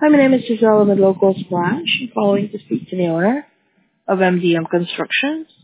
Hi, my name is Giselle with Local Splash. I'm calling to speak to the owner of MDM Constructions.